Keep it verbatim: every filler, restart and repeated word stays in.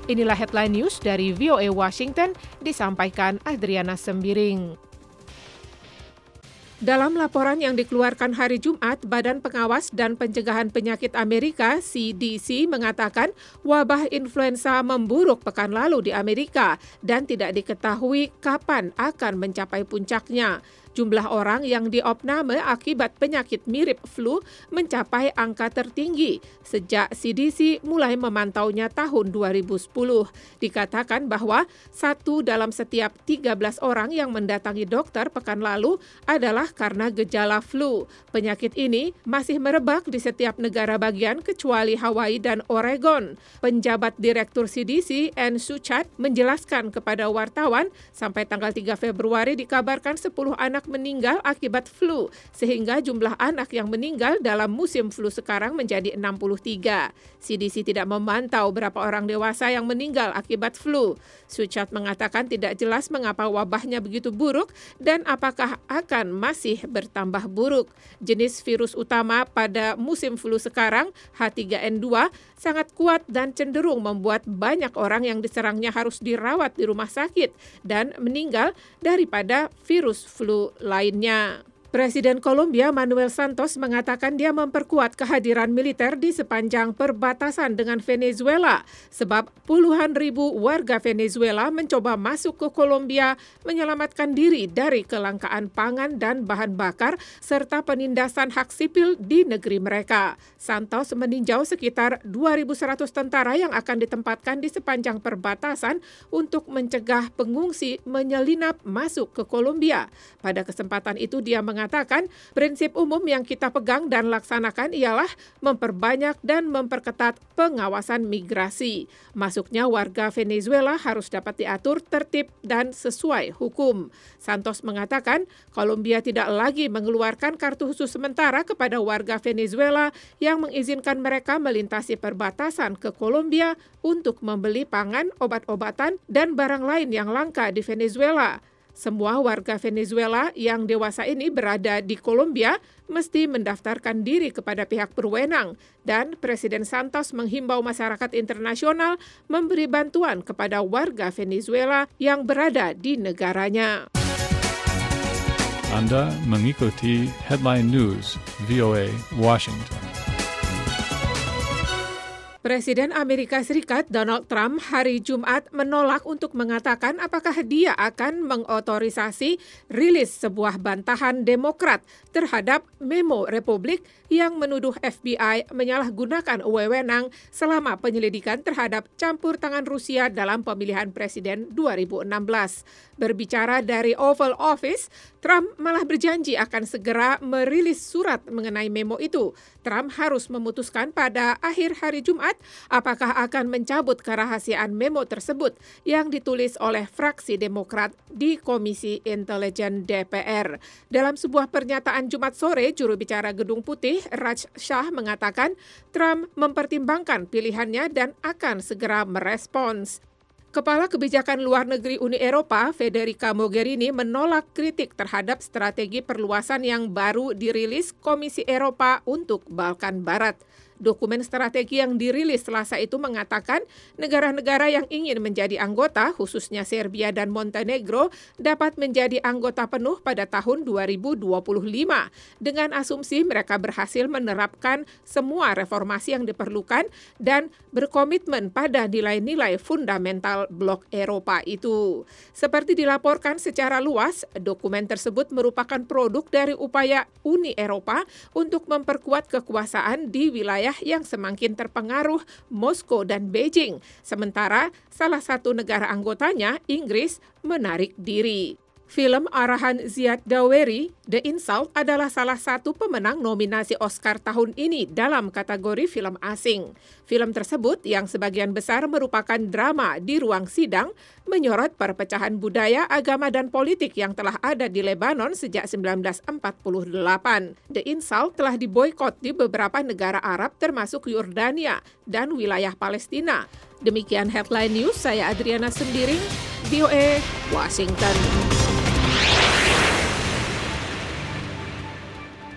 Inilah headline news dari V O A Washington, disampaikan Adriana Sembiring. Dalam laporan yang dikeluarkan hari Jumat, Badan Pengawas dan Pencegahan Penyakit Amerika C D C mengatakan wabah influenza memburuk pekan lalu di Amerika dan tidak diketahui kapan akan mencapai puncaknya. Jumlah orang yang diopname akibat penyakit mirip flu mencapai angka tertinggi sejak C D C mulai memantaunya tahun dua ribu sepuluh. Dikatakan bahwa satu dalam setiap tiga belas orang yang mendatangi dokter pekan lalu adalah karena gejala flu. Penyakit ini masih merebak di setiap negara bagian kecuali Hawaii dan Oregon. Penjabat Direktur C D C, Ann Suchat, menjelaskan kepada wartawan sampai tanggal tiga Februari dikabarkan sepuluh anak meninggal akibat flu, sehingga jumlah anak yang meninggal dalam musim flu sekarang menjadi enam puluh tiga. C D C tidak memantau berapa orang dewasa yang meninggal akibat flu. Suchat mengatakan tidak jelas mengapa wabahnya begitu buruk dan apakah akan masih bertambah buruk. Jenis virus utama pada musim flu sekarang, H tiga N dua, sangat kuat dan cenderung membuat banyak orang yang diserangnya harus dirawat di rumah sakit dan meninggal daripada virus flu lainnya. Presiden Kolombia Manuel Santos mengatakan dia memperkuat kehadiran militer di sepanjang perbatasan dengan Venezuela sebab puluhan ribu warga Venezuela mencoba masuk ke Kolombia menyelamatkan diri dari kelangkaan pangan dan bahan bakar serta penindasan hak sipil di negeri mereka. Santos meninjau sekitar dua ribu seratus tentara yang akan ditempatkan di sepanjang perbatasan untuk mencegah pengungsi menyelinap masuk ke Kolombia. Pada kesempatan itu dia mengatakan mengatakan prinsip umum yang kita pegang dan laksanakan ialah memperbanyak dan memperketat pengawasan migrasi. Masuknya warga Venezuela harus dapat diatur tertib dan sesuai hukum. Santos mengatakan Kolombia tidak lagi mengeluarkan kartu khusus sementara kepada warga Venezuela yang mengizinkan mereka melintasi perbatasan ke Kolombia untuk membeli pangan, obat-obatan, dan barang lain yang langka di Venezuela. Semua warga Venezuela yang dewasa ini berada di Kolombia mesti mendaftarkan diri kepada pihak berwenang dan Presiden Santos menghimbau masyarakat internasional memberi bantuan kepada warga Venezuela yang berada di negaranya. Anda mengikuti Headline News V O A Washington. Presiden Amerika Serikat Donald Trump hari Jumat menolak untuk mengatakan apakah dia akan mengotorisasi rilis sebuah bantahan Demokrat terhadap memo Republik yang menuduh F B I menyalahgunakan wewenang selama penyelidikan terhadap campur tangan Rusia dalam pemilihan presiden dua ribu enam belas. Berbicara dari Oval Office, Trump malah berjanji akan segera merilis surat mengenai memo itu. Trump harus memutuskan pada akhir hari Jumat apakah akan mencabut kerahasiaan memo tersebut yang ditulis oleh fraksi Demokrat di Komisi Intelijen D P R. Dalam sebuah pernyataan Jumat sore, juru bicara Gedung Putih, Raj Shah, mengatakan Trump mempertimbangkan pilihannya dan akan segera merespons. Kepala Kebijakan Luar Negeri Uni Eropa, Federica Mogherini, menolak kritik terhadap strategi perluasan yang baru dirilis Komisi Eropa untuk Balkan Barat. Dokumen strategi yang dirilis Selasa itu mengatakan negara-negara yang ingin menjadi anggota, khususnya Serbia dan Montenegro, dapat menjadi anggota penuh pada tahun dua ribu dua puluh lima dengan asumsi mereka berhasil menerapkan semua reformasi yang diperlukan dan berkomitmen pada nilai-nilai fundamental blok Eropa itu. Seperti dilaporkan secara luas, dokumen tersebut merupakan produk dari upaya Uni Eropa untuk memperkuat kekuasaan di wilayah yang semakin terpengaruh Moskow dan Beijing. Sementara salah satu negara anggotanya, Inggris, menarik diri. Film arahan Ziad Daweri, The Insult, adalah salah satu pemenang nominasi Oscar tahun ini dalam kategori film asing. Film tersebut, yang sebagian besar merupakan drama di ruang sidang, menyorot perpecahan budaya, agama, dan politik yang telah ada di Lebanon sejak seribu sembilan ratus empat puluh delapan. The Insult telah diboikot di beberapa negara Arab termasuk Yordania dan wilayah Palestina. Demikian Headline News, saya Adriana Sembiring, V O A, Washington.